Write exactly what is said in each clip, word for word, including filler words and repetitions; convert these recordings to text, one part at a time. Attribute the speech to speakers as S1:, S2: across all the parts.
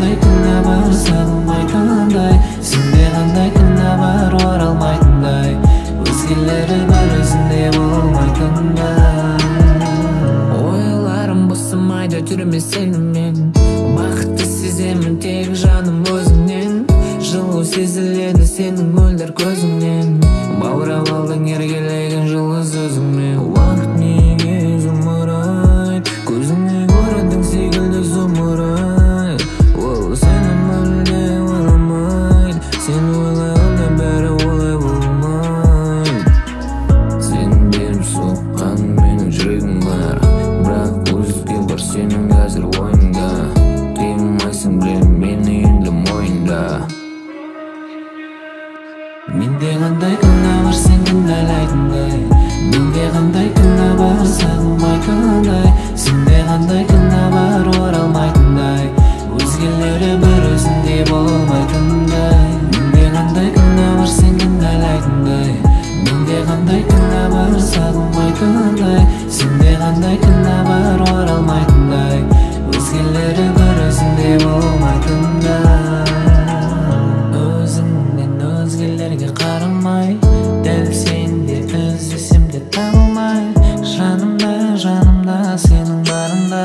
S1: кандай күнә бар сагынбайтындай, сенде кандай күнә бар оралмайтындай, өзгелері бар өзінде болмайтындай. Ойларым босамайды жүрме сенімен, бақытты сеземін тек жаным өзіңнен, жылу сезіледі сенің мөлдір көзіңнен, баурап алдың еркелеген жұлдыз өзіңмен. Уақыт неге зымырайды, көзіңе көріндің секілді зымырайды, ол сені мүлде ойламайды, сен ойлағанда бәрі олай болмайды. Сен беріп соққан менің жүрегім бар, бірақ өзге бар сенің қазір ойыңда, қимайсың білем мені енді мойында. Менде қандай күнә бар сен кінәлайтындай, менде қандай күнә бар сағынбайтындай, сенде қандай күнә бар оралмайтындай, өзгелері бір өзінде болмайтындай. Менде қандай күнә бар сен кінәлайтындай, менде қандай күнә бар сағынбайтындай, сенде қандай күнә бар оралмайтындай, өзгелері бір өзінде болмайтындай. Өзгелерге қарамай, дәл сенде іздесемде табылмай, жанымда, жанымда сенің барыңда.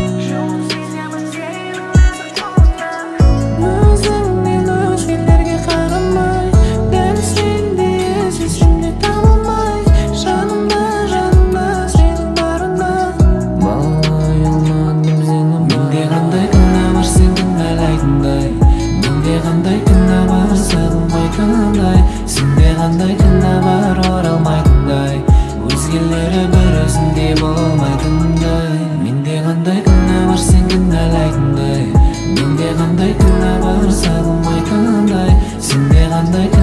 S1: Өзіңнен өзгелерге қарамай, дәл сенде іздесемде табылмай, жанымда, жанымда сенің барыңда. Балай алмадым сені. Менде қандай күнә бар сен кінәлайтындай, менде қандай күнә бар сағынбайтындай, сенде қандай күнә бар оралмайтындай, өзгелері бір өзінде болмайтындай. Менде қандай күнә бар сен кінәлайтындай, менде қандай күнә бар сағынбайтындай, сенде қандай